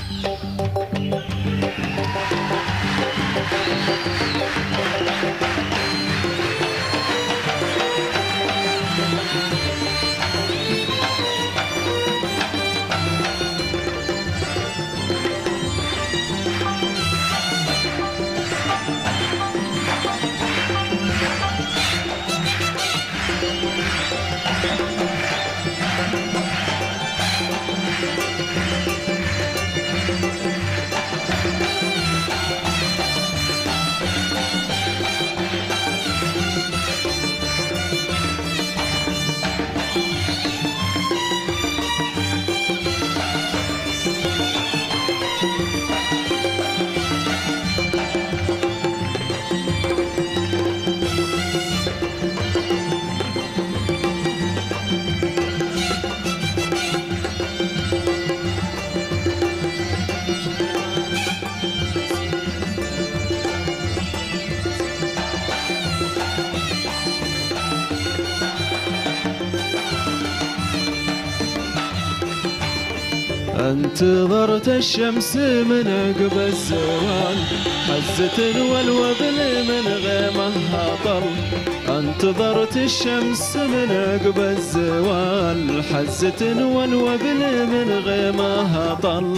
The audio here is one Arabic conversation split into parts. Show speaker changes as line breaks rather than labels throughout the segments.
انتظرت الشمس من عقب الزوال، حزة والوبل من غيمها طل. انتظرت الشمس من عقب الزوال، حزة والوبل من غيمها طل.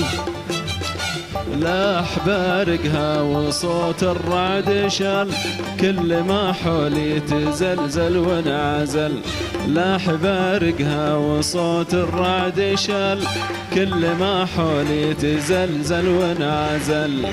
لاح بارقها وصوت الرعد شال، كل ما حولي تزلزل وانعزل. لاح بارقها وصوت الرعد شال، كل ما حولي تزلزل وانعزل.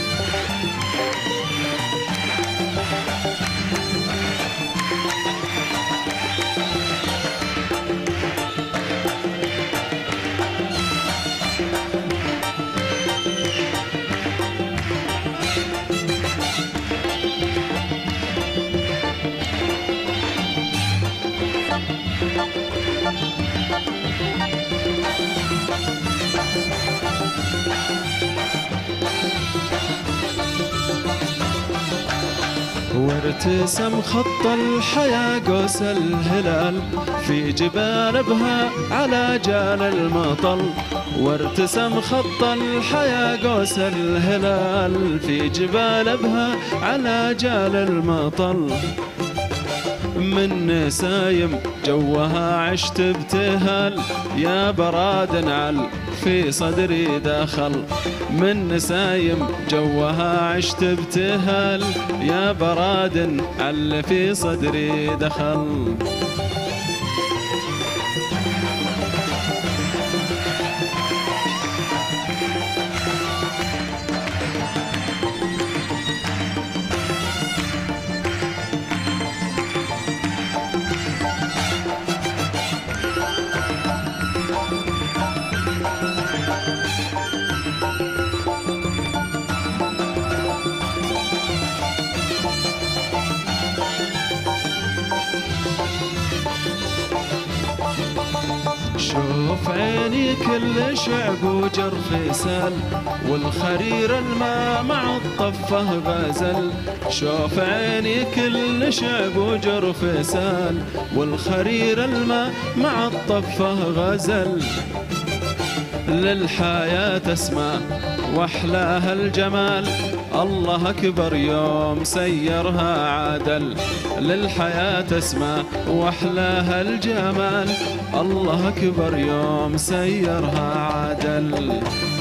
وارتسم خط الحياة قوس الهلال، في جبال بها على جال المطل. وارتسم خط الحياة قوس الهلال، في جبال بها على جال المطل. من نسايم جوها عشت ابتهال، يا براد عل في صدري دخل. من نسايم جوها عشت ابتهال، يا براد عل في صدري دخل. شوف عيني كل شعب وجرف سال، والخرير الماء مع الطفه غزل. شوف عيني كل شعب وجرف سال، والخرير الماء مع الطفه غزل. للحياة اسمى واحلاها الجمال، الله أكبر يوم سيرها عدل. للحياة اسمى واحلاها الجمال، الله أكبر يوم سيرها عدل.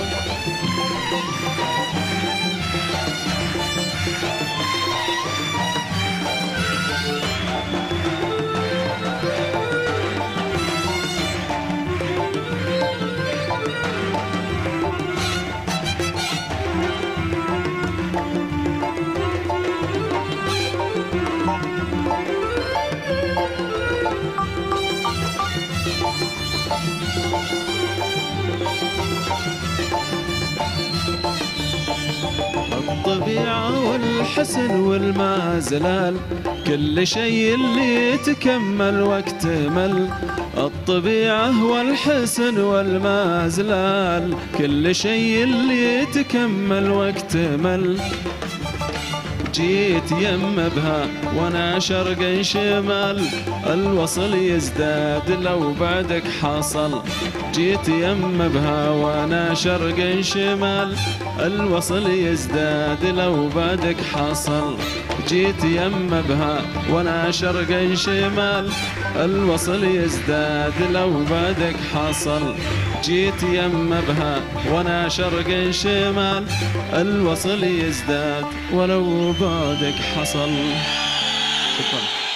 الطبيعة والحسن والمازلال، كل شيء اللي يتكمل واكتمل. الطبيعة والحسن والمازلال، كل شيء اللي يتكمل واكتمل. جيت يم بها وانا شرق شمال، الوصل يزداد لو بعدك حصل. جيت يم بها وانا شرق شمال، الوصل يزداد لو بعدك حصل. جيت يم بها وانا شرق شمال، الوصل يزداد لو بعدك حصل. جيت يم بها وانا شرق شمال، الوصل يزداد ولو بعدك حصل. شكرا.